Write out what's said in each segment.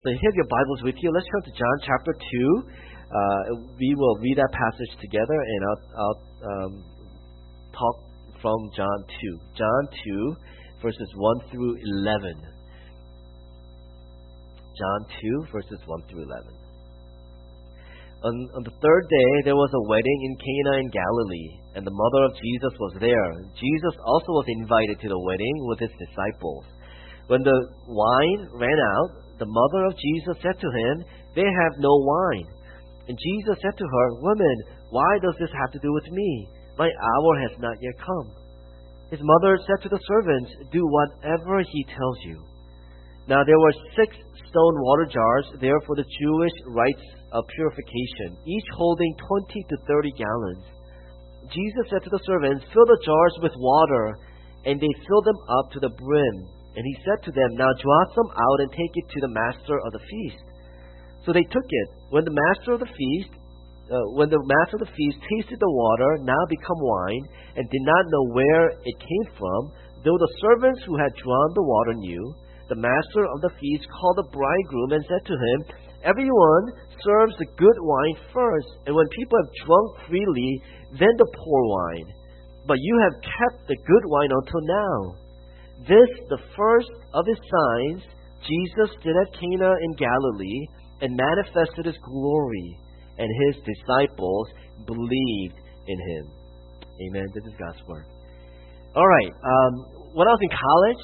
So if you have your Bibles with you, let's turn to John chapter 2. We will read that passage together, and I'll talk from John 2. John 2, verses 1 through 11. John 2, verses 1 through 11. On the third day, there was a wedding in Cana in Galilee, and the mother of Jesus was there. Jesus also was invited to the wedding with his disciples. When the wine ran out, the mother of Jesus said to him, "They have no wine." And Jesus said to her, "Woman, why does this have to do with me? My hour has not yet come." His mother said to the servants, "Do whatever he tells you." Now there were 6 stone water jars there for the Jewish rites of purification, each holding 20 to 30 gallons. Jesus said to the servants, "Fill the jars with water," and they filled them up to the brim. And he said to them, "Now draw some out and take it to the master of the feast." So they took it. When the master of the feast tasted the water, now become wine, and did not know where it came from, though the servants who had drawn the water knew, the master of the feast called the bridegroom and said to him, "Everyone serves the good wine first, and when people have drunk freely, then the poor wine. But you have kept the good wine until now." This, the first of his signs, Jesus did at Cana in Galilee, and manifested his glory, and his disciples believed in him. Amen. This is God's word. All right. When I was in college,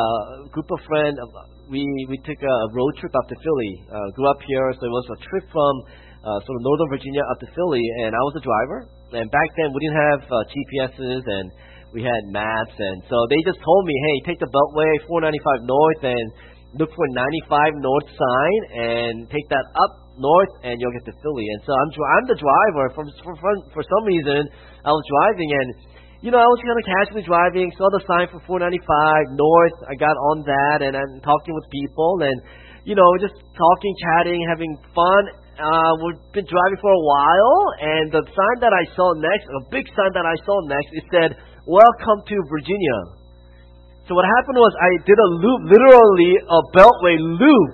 a group of friends, we took a road trip up to Philly. Grew up here, so it was a trip from sort of Northern Virginia up to Philly, and I was the driver. And back then, we didn't have GPSs, and we had maps, and so they just told me, "Hey, take the Beltway 495 north and look for 95 north sign, and take that up north, and you'll get to Philly." And so I'm the driver. For some reason, I was driving, and I was kind of casually driving, saw the sign for 495 north. I got on that, and I'm talking with people, and just talking, chatting, having fun. We've been driving for a while, and the sign that I saw next, a big sign that I saw next, it said, "Welcome to Virginia." So what happened was I did a loop, literally a Beltway loop,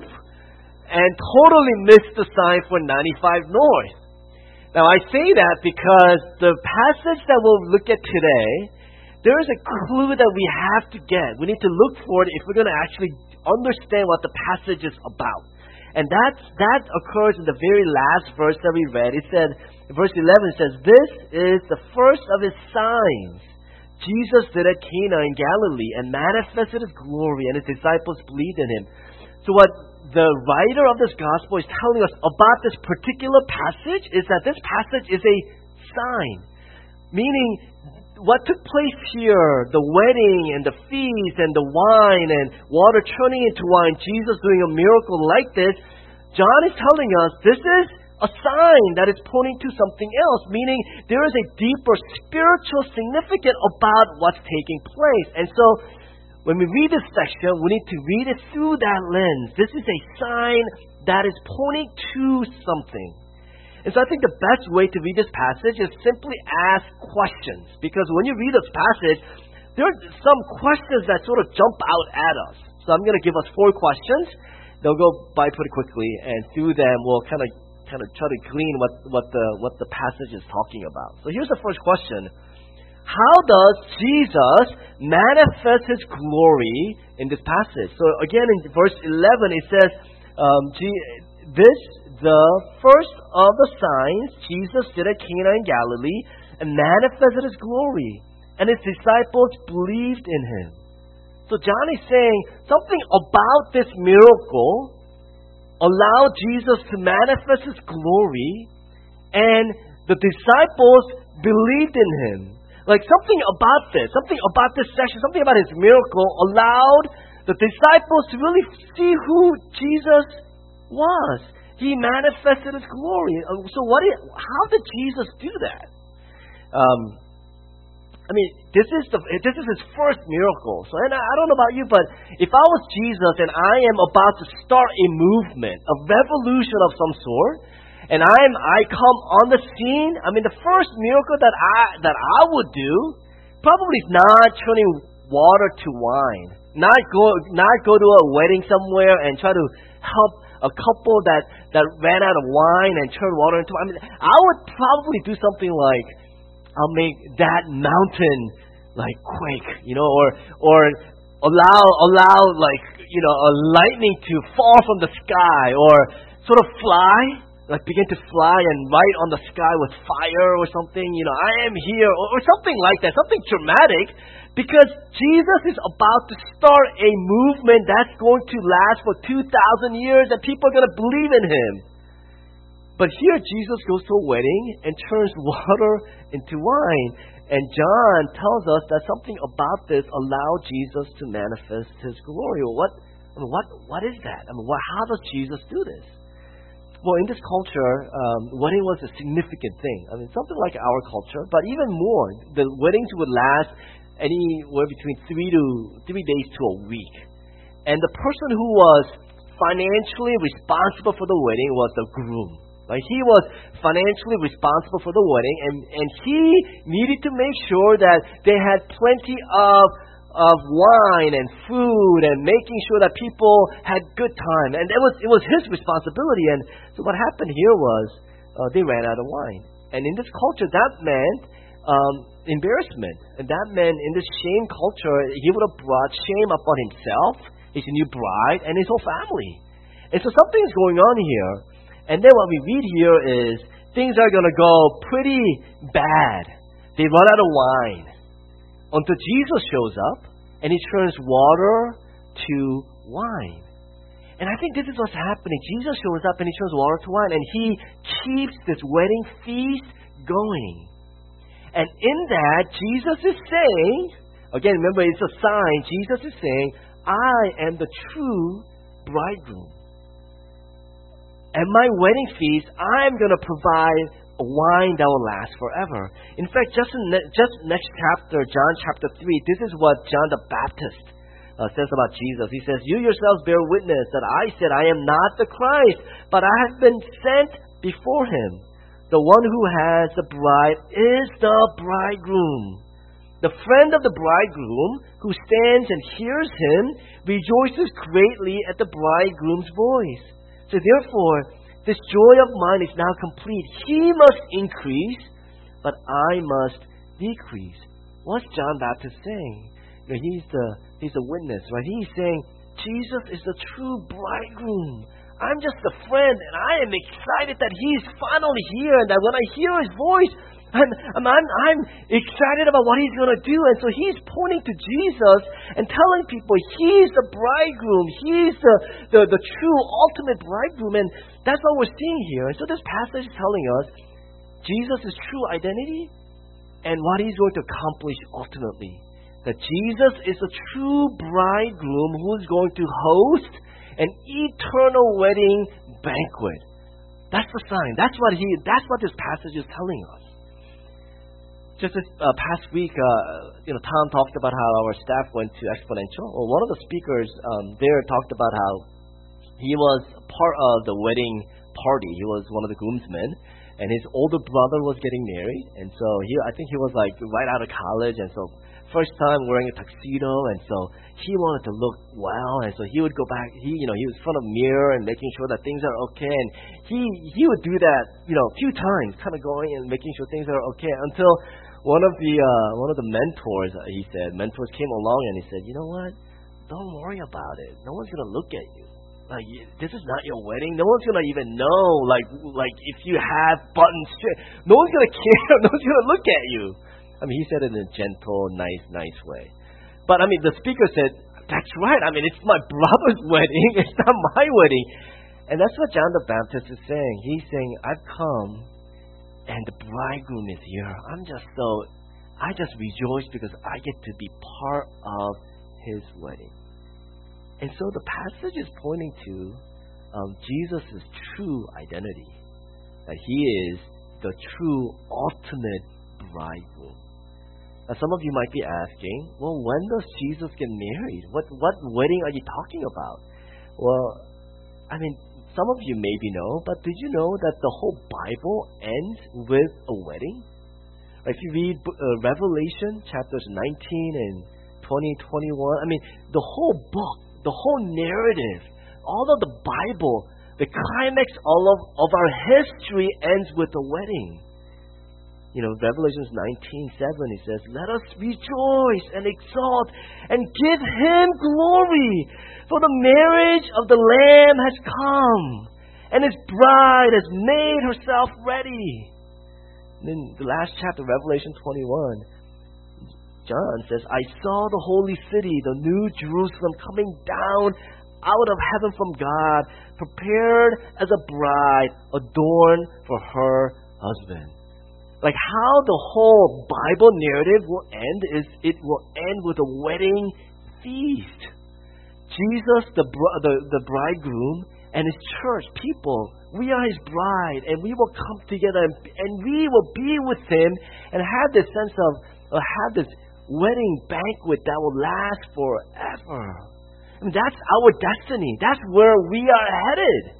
and totally missed the sign for 95 north. Now I say that because the passage that we'll look at today, there is a clue that we have to get. We need to look for it if we're going to actually understand what the passage is about. And that occurs in the very last verse that we read. It said, verse 11 says, "This is the first of his signs Jesus did at Cana in Galilee, and manifested his glory, and his disciples believed in him." So what the writer of this gospel is telling us about this particular passage is that this passage is a sign. Meaning, what took place here, the wedding and the feast and the wine and water turning into wine, Jesus doing a miracle like this, John is telling us this is a sign that is pointing to something else, meaning there is a deeper spiritual significance about what's taking place. And so, when we read this section, we need to read it through that lens. This is a sign that is pointing to something. And so I think the best way to read this passage is simply ask questions. Because when you read this passage, there are some questions that sort of jump out at us. So I'm going to give us 4 questions. They'll go by pretty quickly, and through them we'll kind of try to glean what the passage is talking about. So here's the first question. How does Jesus manifest his glory in this passage? So again, in verse 11, it says, "This, the first of the signs Jesus did at Cana in Galilee, and manifested his glory, and his disciples believed in him." So John is saying something about this miracle allowed Jesus to manifest his glory, and the disciples believed in him. Like something about this section, something about his miracle allowed the disciples to really see who Jesus was. He manifested his glory. So how did Jesus do that? This is his first miracle. So, and I don't know about you, but if I was Jesus and I am about to start a movement, a revolution of some sort, and I come on the scene, the first miracle that I would do probably is not turning water to wine, not go to a wedding somewhere and try to help a couple that ran out of wine and turned water into wine. I mean, I would probably do something like, I'll make that mountain like quake, or allow like, a lightning to fall from the sky, or sort of fly, like begin to fly and write on the sky with fire or something, I am here, or something like that, something dramatic, because Jesus is about to start a movement that's going to last for 2,000 years and people are going to believe in Him. But here Jesus goes to a wedding and turns water into wine. And John tells us that something about this allowed Jesus to manifest His glory. What is that? How does Jesus do this? Well, in this culture, wedding was a significant thing. Something like our culture, but even more. The weddings would last anywhere between 3 days to a week. And the person who was financially responsible for the wedding was the groom. Like, he was financially responsible for the wedding, and he needed to make sure that they had plenty of wine and food and making sure that people had good time. And it was his responsibility. And so what happened here was they ran out of wine. And in this culture, that meant embarrassment. And that meant in this shame culture, he would have brought shame upon himself, his new bride, and his whole family. And so something's going on here. And then what we read here is things are going to go pretty bad. They run out of wine until Jesus shows up and He turns water to wine. And I think this is what's happening. Jesus shows up and He turns water to wine, and He keeps this wedding feast going. And in that, Jesus is saying, again, remember, it's a sign. Jesus is saying, I am the true bridegroom. At my wedding feast, I'm going to provide a wine that will last forever. In fact, just next chapter, John chapter 3, this is what John the Baptist says about Jesus. He says, you yourselves bear witness that I said I am not the Christ, but I have been sent before Him. The one who has the bride is the bridegroom. The friend of the bridegroom who stands and hears him rejoices greatly at the bridegroom's voice. So therefore, this joy of mine is now complete. He must increase, but I must decrease. What's John Baptist saying? He's a witness, right? He's saying, Jesus is the true bridegroom. I'm just a friend, and I am excited that He's finally here, and that when I hear His voice, I'm excited about what He's going to do. And so He's pointing to Jesus and telling people He's the bridegroom. He's the true ultimate bridegroom. And that's what we're seeing here. And so this passage is telling us Jesus' true identity and what He's going to accomplish ultimately. That Jesus is the true bridegroom who's going to host an eternal wedding banquet. That's the sign. That's what this passage is telling us. Just this past week, Tom talked about how our staff went to Exponential. Well, one of the speakers there talked about how he was part of the wedding party. He was one of the groomsmen, and his older brother was getting married. And so I think he was like right out of college, and so first time wearing a tuxedo, and so he wanted to look well, and so he would go back. He was in front of a mirror and making sure that things are okay, and he would do that, a few times, kind of going and making sure things are okay until one of the mentors, mentors came along and he said, you know what? Don't worry about it. No one's gonna look at you. Like, this is not your wedding. No one's gonna even know, like if you have buttons. No one's gonna care. No one's gonna look at you. He said it in a gentle, nice way. But the speaker said, that's right. It's my brother's wedding. It's not my wedding. And that's what John the Baptist is saying. He's saying, I've come and the bridegroom is here. I just rejoice because I get to be part of His wedding. And so the passage is pointing to Jesus' true identity. That He is the true ultimate bridegroom. Now, some of you might be asking, well, when does Jesus get married? What wedding are you talking about? Well, some of you maybe know, but did you know that the whole Bible ends with a wedding? If you read Revelation chapters 19 and 20, 21, the whole book, the whole narrative, all of the Bible The climax of our history ends with the wedding. Revelations 19:7, it says, "Let us rejoice and exalt and give Him glory, for the marriage of the Lamb has come, and His bride has made herself ready." And then the last chapter, Revelation 21, John says, "I saw the holy city, the new Jerusalem, coming down out of heaven from God, prepared as a bride adorned for her husband." Like how the whole Bible narrative will end is it will end with a wedding feast. Jesus, the bridegroom, and His church, people, we are His bride, and we will come together and we will be with Him and have this sense of, have this wedding banquet that will last forever. That's our destiny. That's where we are headed.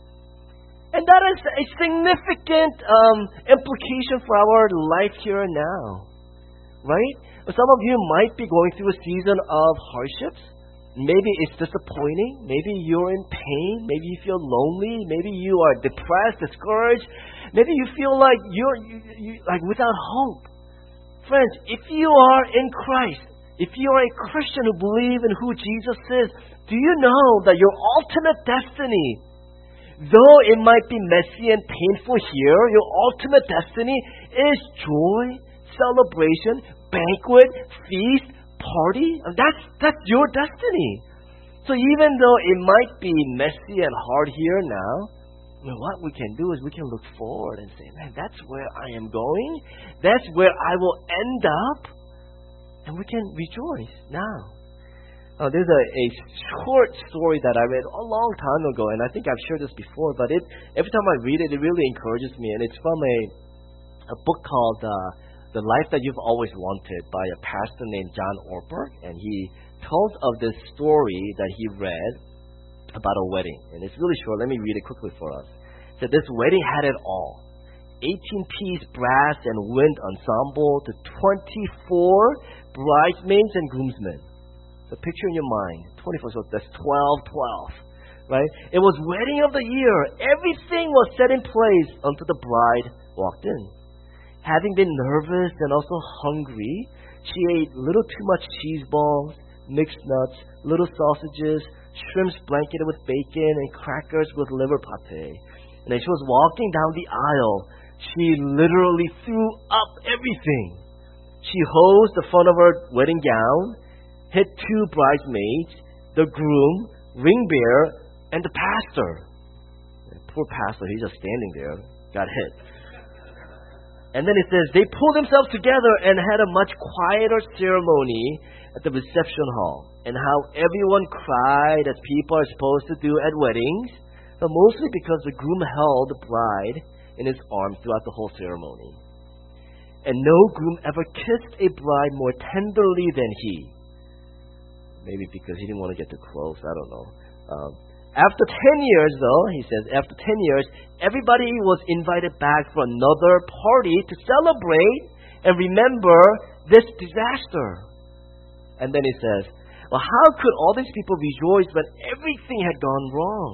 And that is a significant implication for our life here and now. Right? Some of you might be going through a season of hardships. Maybe it's disappointing. Maybe you're in pain. Maybe you feel lonely. Maybe you are depressed, discouraged. Maybe you feel like you're like without hope. Friends, if you are in Christ, if you are a Christian who believes in who Jesus is, do you know that your ultimate destiny, though it might be messy and painful here, your ultimate destiny is joy, celebration, banquet, feast, party? That's your destiny. So even though it might be messy and hard here now, what we can do is we can look forward and say, man, that's where I am going. That's where I will end up. And we can rejoice now. There's a short story that I read a long time ago, and I think I've shared this before, but every time I read it, it really encourages me. And it's from a book called The Life That You've Always Wanted by a pastor named John Ortberg. And he tells of this story that he read about a wedding. And it's really short. Let me read it quickly for us. It said, this wedding had it all. 18-piece brass and wind ensemble to 24 bridesmaids and groomsmen. So picture in your mind, 24, so that's 12, right? It was wedding of the year. Everything was set in place until the bride walked in. Having been nervous and also hungry, she ate little too much cheese balls, mixed nuts, little sausages, shrimps blanketed with bacon, and crackers with liver pate. And as she was walking down the aisle, she literally threw up everything. She hosed the front of her wedding gown, hit 2 bridesmaids, the groom, ring bearer, and the pastor. Poor pastor, he's just standing there, got hit. And then it says, they pulled themselves together and had a much quieter ceremony at the reception hall. And how everyone cried as people are supposed to do at weddings, but mostly because the groom held the bride in his arms throughout the whole ceremony. And no groom ever kissed a bride more tenderly than he. Maybe because he didn't want to get too close, I don't know. After 10 years, though, he says, after 10 years, everybody was invited back for another party to celebrate and remember this disaster. And then he says, well, how could all these people rejoice when everything had gone wrong?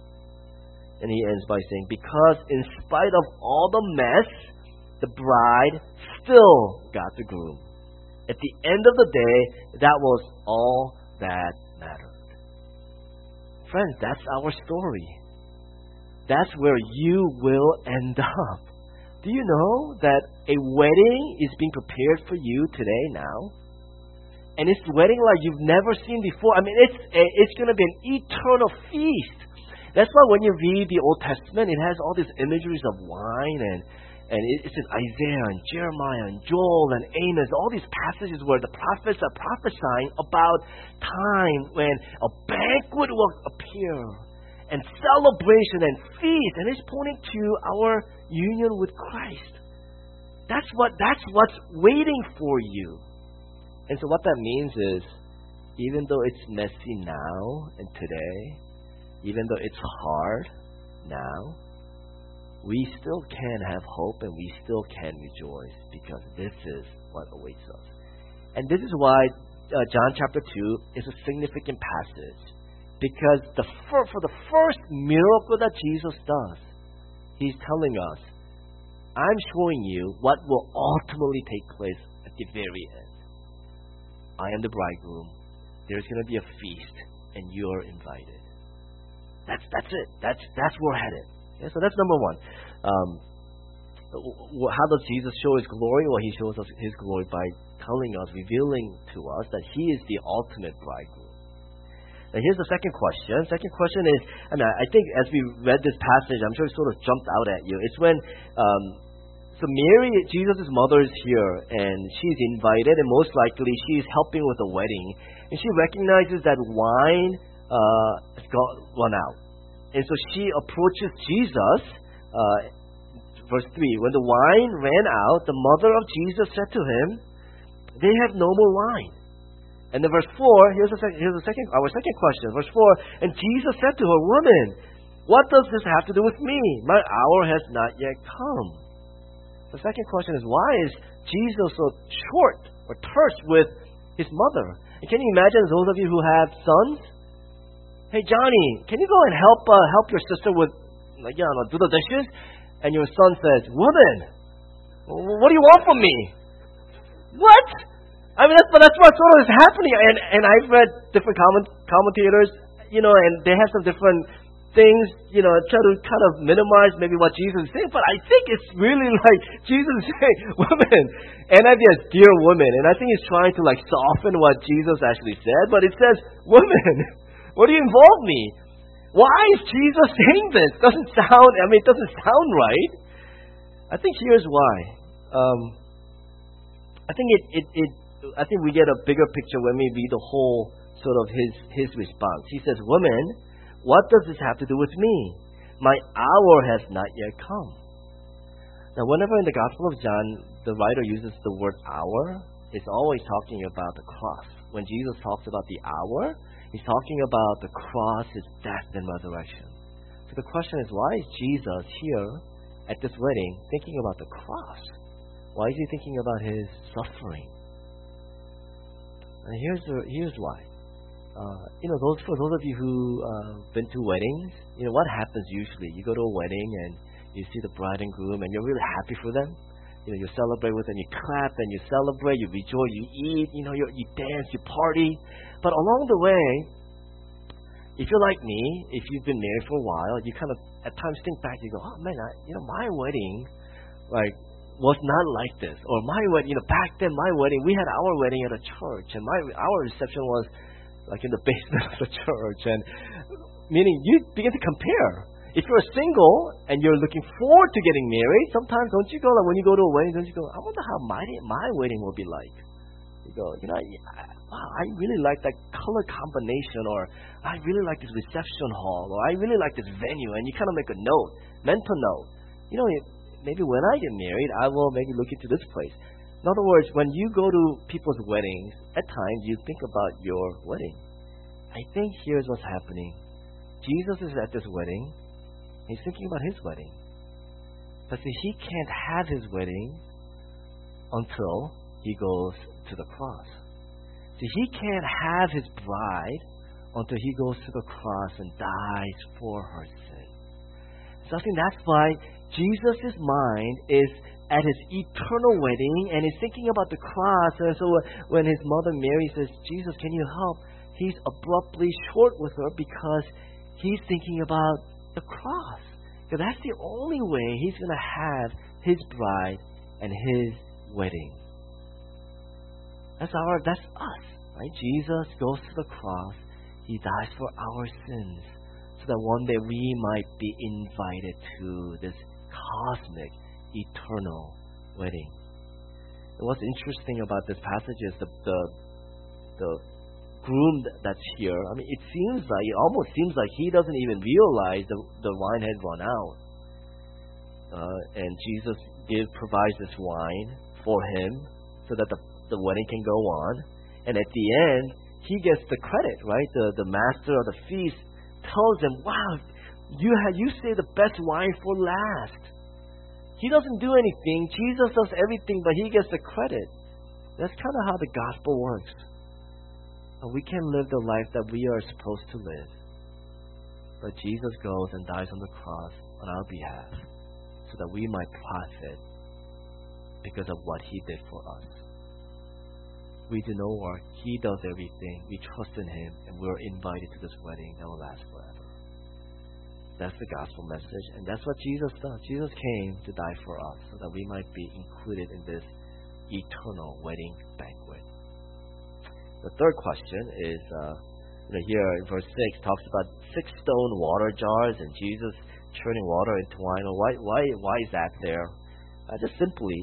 And he ends by saying, because in spite of all the mess, the bride still got the groom. At the end of the day, that was all that mattered. Friends, that's our story. That's where you will end up. Do you know that a wedding is being prepared for you today now? And it's a wedding like you've never seen before. I mean, it's going to be an eternal feast. That's why when you read the Old Testament, it has all these imageries of wine and it says Isaiah and Jeremiah and Joel and Amos, all these passages where the prophets are prophesying about time when a banquet will appear and celebration and feast, and it's pointing to our union with Christ. That's what's waiting for you. And so what that means is, even though it's messy now and today, even though it's hard now, we still can have hope and we still can rejoice because this is what awaits us. And this is why John chapter 2 is a significant passage. Because for the first miracle that Jesus does, He's telling us, I'm showing you what will ultimately take place at the very end. I am the bridegroom. There's going to be a feast, and you're invited. That's it. That's where we're headed. Okay, so that's number one. How does Jesus show His glory? Well, He shows us His glory by telling us, revealing to us that He is the ultimate bridegroom. Now here's the second question. Second question is, I think as we read this passage, I'm sure it sort of jumped out at you. It's when so Mary, Jesus' mother, is here, and she's invited, and most likely she's helping with the wedding, and she recognizes that wine has run out, and so she approaches Jesus. Verse 3: When the wine ran out, the mother of Jesus said to Him, "They have no more wine." And then verse 4, our second question. Verse 4, and Jesus said to her, "Woman, what does this have to do with me? My hour has not yet come." The second question is, why is Jesus so short or terse with His mother? And can you imagine those of you who have sons? Hey, Johnny, can you go and help your sister with, do the dishes? And your son says, "Woman, what do you want from me?" What? That's what sort of is happening. And I've read different commentators, and they have some different things, try to kind of minimize maybe what Jesus is saying. But I think it's really like Jesus is saying, "Woman," NIV has "dear woman," and I think He's trying to soften what Jesus actually said. But it says, "Woman, what do you involve me?" Why is Jesus saying this? It doesn't sound right. I think here's why. I think we get a bigger picture when we read the whole sort of his response. He says, "Woman, what does this have to do with me? My hour has not yet come." Now, whenever in the Gospel of John the writer uses the word hour, it's always talking about the cross. When Jesus talks about the hour, He's talking about the cross, His death and resurrection. So the question is, why is Jesus here at this wedding thinking about the cross? Why is He thinking about His suffering? And here's why. For those of you who been to weddings, what happens usually? You go to a wedding and you see the bride and groom, and you're really happy for them. You celebrate with them, you clap and you celebrate, you rejoice, you eat, you dance, you party. But along the way, if you're like me, if you've been married for a while, you kind of at times think back, you go, "Oh man, my wedding, was not like this." Or my wedding, back then my wedding, we had our wedding at a church, and our reception was in the basement of the church. And meaning you begin to compare. If you're single and you're looking forward to getting married, sometimes don't you go, when you go to a wedding, don't you go, "I wonder how my wedding will be like." You go, "Wow, I really like that color combination," or "I really like this reception hall," or "I really like this venue." And you kind of make a mental note. Maybe when I get married, I will maybe look into this place. In other words, when you go to people's weddings, at times you think about your wedding. I think here's what's happening. Jesus is at this wedding. He's thinking about His wedding. But see, He can't have His wedding until He goes to the cross. See, He can't have His bride until He goes to the cross and dies for her sin. So I think that's why Jesus' mind is at His eternal wedding, and He's thinking about the cross. And so when His mother Mary says, "Jesus, can you help?" He's abruptly short with her because He's thinking about the cross. Because that's the only way He's going to have His bride and His wedding. That's us, right? Jesus goes to the cross. He dies for our sins so that one day we might be invited to this cosmic, eternal wedding. And what's interesting about this passage is the groom that's here. It almost seems like he doesn't even realize the wine had run out. And Jesus provides this wine for him so that the wedding can go on. And at the end, he gets the credit, right? The master of the feast tells him, "Wow, you saved the best wine for last." He doesn't do anything. Jesus does everything, but he gets the credit. That's kind of how the gospel works. And we can live the life that we are supposed to live. But Jesus goes and dies on the cross on our behalf so that we might profit because of what He did for us. We do no work. He does everything. We trust in Him, and we're invited to this wedding that will last forever. That's the gospel message, and that's what Jesus does. Jesus came to die for us so that we might be included in this eternal wedding banquet. The third question is, here in verse 6 talks about 6 stone water jars and Jesus turning water into wine. Why is that there? Just simply,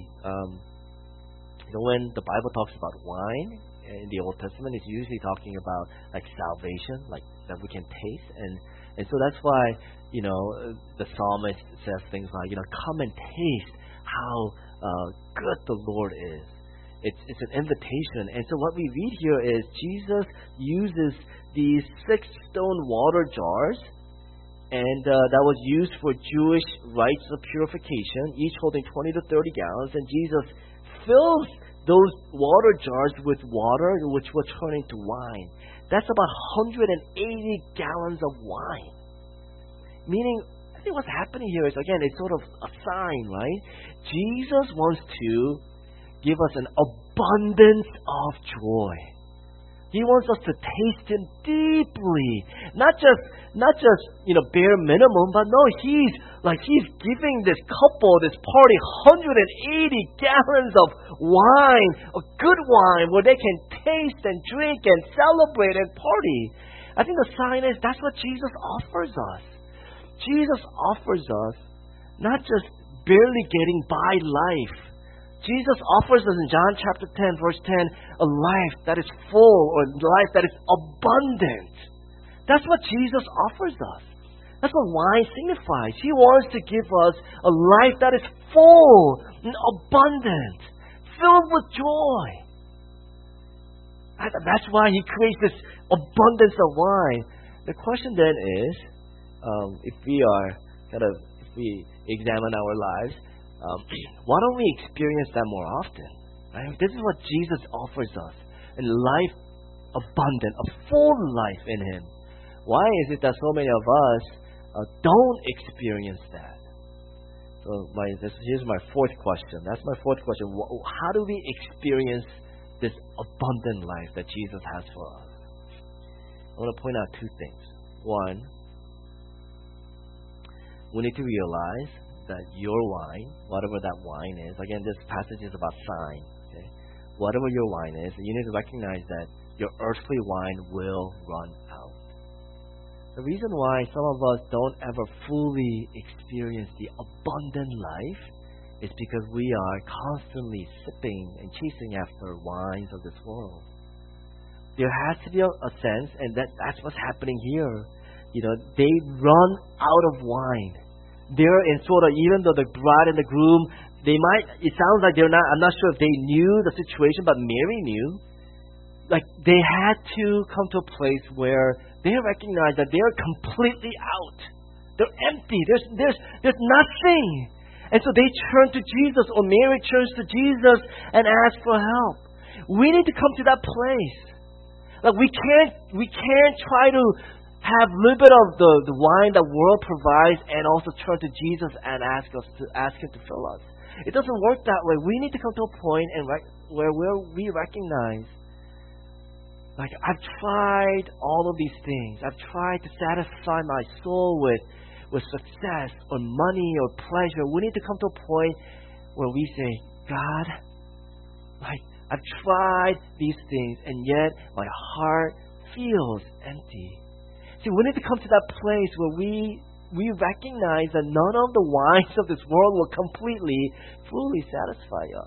when the Bible talks about wine in the Old Testament, it's usually talking about like salvation, like that we can taste, and so that's why the psalmist says things like come and taste how good the Lord is. It's an invitation, and so what we read here is Jesus uses these 6 stone water jars, and that was used for Jewish rites of purification, each holding 20 to 30 gallons, and Jesus fills those water jars with water, which will turn into wine. That's about 180 gallons of wine. Meaning, I think what's happening here is, again, it's sort of a sign, right? Jesus wants to give us an abundance of joy. He wants us to taste Him deeply, not just bare minimum, but no, He's giving this couple, this party, 180 gallons of wine, a good wine, where they can taste and drink and celebrate and party. I think the sign is that's what Jesus offers us. Jesus offers us not just barely getting by life. Jesus offers us in John chapter 10, verse 10, a life that is full, or a life that is abundant. That's what Jesus offers us. That's what wine signifies. He wants to give us a life that is full and abundant, filled with joy. That's why He creates this abundance of wine. The question then is, if we examine our lives, why don't we experience that more often? Right? This is what Jesus offers us, a life abundant, a full life in Him. Why is it that so many of us don't experience that? So here's my fourth question. That's my fourth question. How do we experience this abundant life that Jesus has for us? I want to point out 2 things. One, we need to realize that your wine, whatever that wine is, again, this passage is about sign. Okay? Whatever your wine is, you need to recognize that your earthly wine will run out. The reason why some of us don't ever fully experience the abundant life is because we are constantly sipping and chasing after wines of this world. There has to be a sense, and that's what's happening here. They run out of wine. They're in sort of, even though the bride and the groom, it sounds like they're not, I'm not sure if they knew the situation, but Mary knew. Like, they had to come to a place where they recognize that they're completely out. They're empty. There's nothing. And so they turn to Jesus, or Mary turns to Jesus and asks for help. We need to come to that place. Like, we can't try to have a little bit of the wine the world provides and also turn to Jesus and ask Him to fill us. It doesn't work that way. We need to come to a point where we recognize, like, I've tried all of these things. I've tried to satisfy my soul with success or money or pleasure. We need to come to a point where we say, God, like, I've tried these things and yet my heart feels empty. See, we need to come to that place where we recognize that none of the wines of this world will completely, fully satisfy us.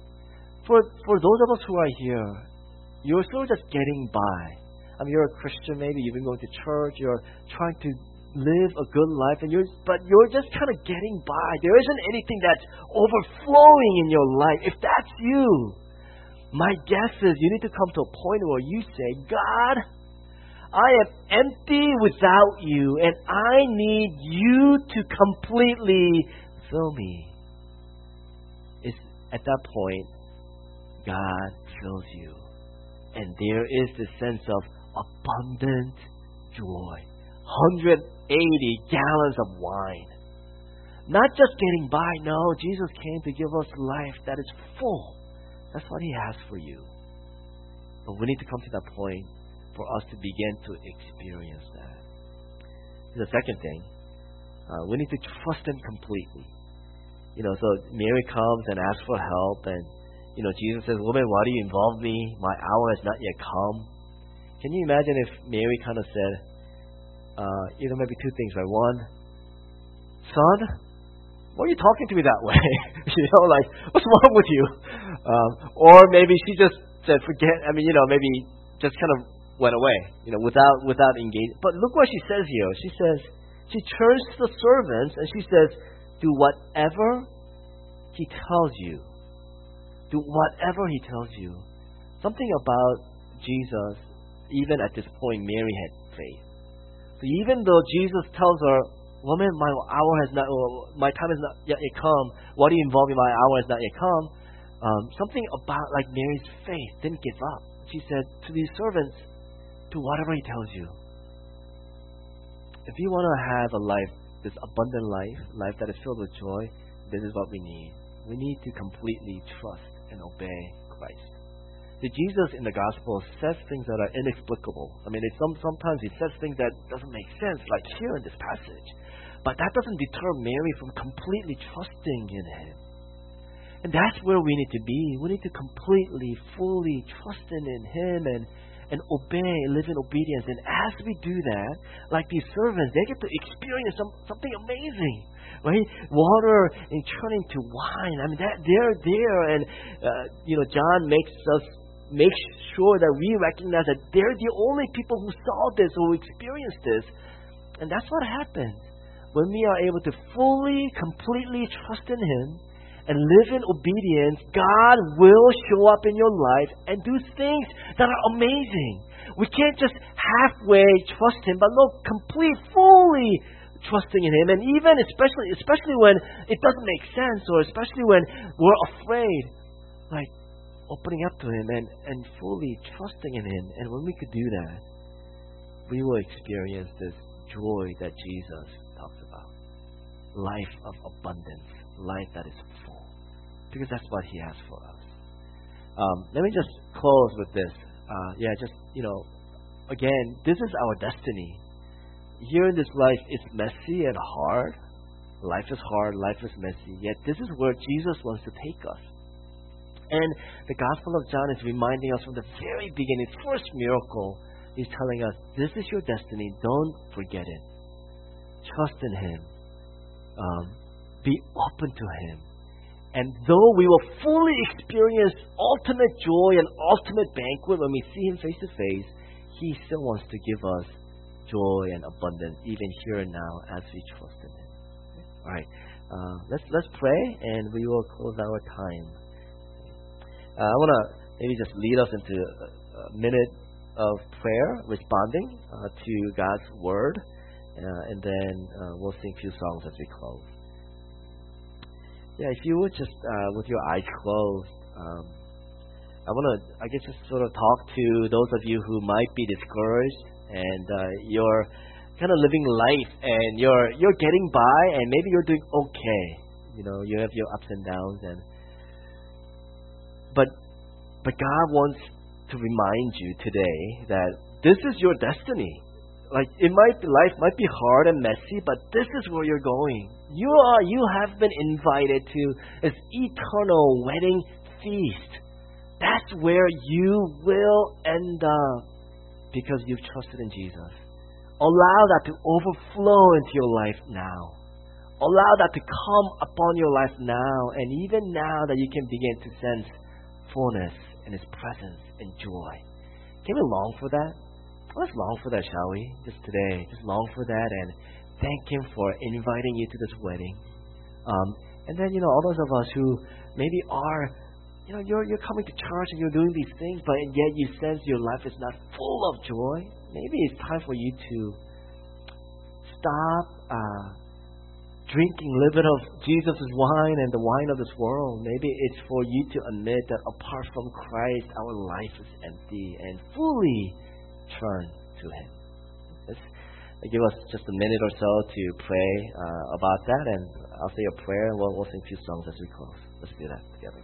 For those of us who are here, you're still just getting by. I mean, you're a Christian, maybe you've been going to church, you're trying to live a good life, but you're just kind of getting by. There isn't anything that's overflowing in your life. If that's you, my guess is you need to come to a point where you say, God, I am empty without You, and I need You to completely fill me. It's at that point, God fills you. And there is this sense of abundant joy, 180 gallons of wine. Not just getting by. No, Jesus came to give us life that is full. That's what He has for you. But we need to come to that point for us to begin to experience that. The second thing, we need to trust Him completely. So Mary comes and asks for help, and Jesus says, "Woman, why do you involve me? My hour has not yet come." Can you imagine if Mary kind of said, maybe two things, right? One, "Son, why are you talking to me that way?" What's wrong with you? Or maybe she just said, "Forget." Maybe just kind of went away, without engaging. But look what she says here. She says, she turns to the servants and she says, "Do whatever He tells you." Do whatever He tells you. Something about Jesus, even at this point, Mary had faith. So even though Jesus tells her, "Woman, my time has not yet come. Why do you involve me? My hour has not yet come." Something about Mary's faith didn't give up. She said to these servants, "Do whatever He tells you." If you want to have a life, this abundant life that is filled with joy, this is what we need. We need to completely trust and obey Christ. See, Jesus in the Gospel says things that are inexplicable. Sometimes He says things that doesn't make sense, like here in this passage. But that doesn't deter Mary from completely trusting in Him. And that's where we need to be. We need to completely, fully trust in Him and obey, live in obedience. And as we do that, like these servants, they get to experience something amazing, right? Water and turning to wine. They're there, and John makes sure that we recognize that they're the only people who saw this, who experienced this. And that's what happens when we are able to fully, completely trust in Him and live in obedience. God will show up in your life and do things that are amazing. We can't just halfway trust Him, but fully trusting in Him. And even especially when it doesn't make sense, or especially when we're afraid, opening up to Him and fully trusting in Him. And when we could do that, we will experience this joy that Jesus talks about. Life of abundance. Life that is full. Because that's what He has for us. Let me just close with this. Again, this is our destiny. Here in this life, it's messy and hard. Life is hard, life is messy. Yet this is where Jesus wants to take us. And the Gospel of John is reminding us from the very beginning, first miracle, He's telling us, this is your destiny. Don't forget it. Trust in Him. Be open to Him. And though we will fully experience ultimate joy and ultimate banquet when we see Him face to face, He still wants to give us joy and abundance, even here and now, as we trust in Him. All right, let's pray, and we will close our time. I want to maybe just lead us into a minute of prayer, responding to God's Word, and then we'll sing a few songs as we close. If you would just, with your eyes closed, I want to, just sort of talk to those of you who might be discouraged, and you're kind of living life, and you're getting by, and maybe you're doing okay. You have your ups and downs, but God wants to remind you today that this is your destiny. Life might be hard and messy, but this is where you're going. You have been invited to this eternal wedding feast. That's where you will end up because you've trusted in Jesus. Allow that to overflow into your life now. Allow that to come upon your life now, and even now that you can begin to sense fullness in His presence and joy. Can we long for that? Let's long for that, shall we? Just today, just long for that and thank Him for inviting you to this wedding. And then, all those of us who maybe are, you're coming to church and you're doing these things, but yet you sense your life is not full of joy. Maybe it's time for you to stop drinking a little bit of Jesus' wine and the wine of this world. Maybe it's for you to admit that apart from Christ, our life is empty, and fully turn to Him. give us just a minute or so to pray about that, and I'll say a prayer, and we'll sing a few songs as we close. Let's do that together.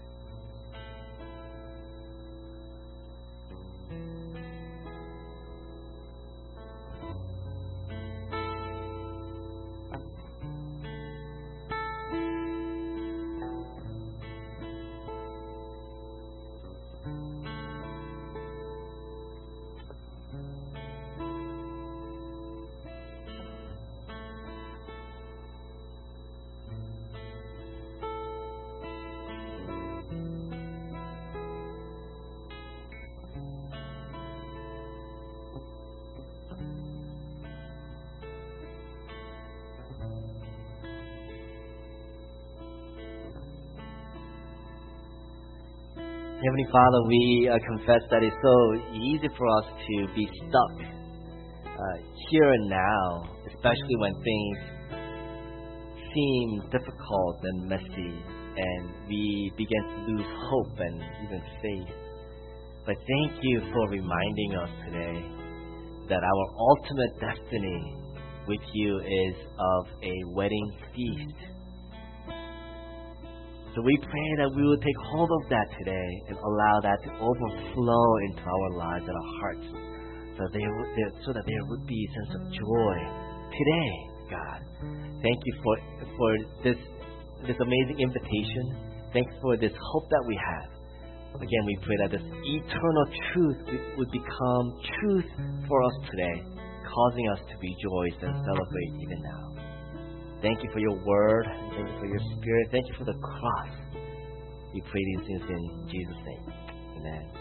Heavenly Father, we confess that it's so easy for us to be stuck here and now, especially when things seem difficult and messy, and we begin to lose hope and even faith. But thank you for reminding us today that our ultimate destiny with you is of a wedding feast. So we pray that we will take hold of that today and allow that to overflow into our lives and our hearts, so that there would be a sense of joy today, God. Thank you for this amazing invitation. Thanks for this hope that we have. Again, we pray that this eternal truth would become truth for us today, causing us to rejoice and celebrate even now. Thank you for your word. Thank you for your spirit. Thank you for the cross. We pray these things in Jesus' name. Amen.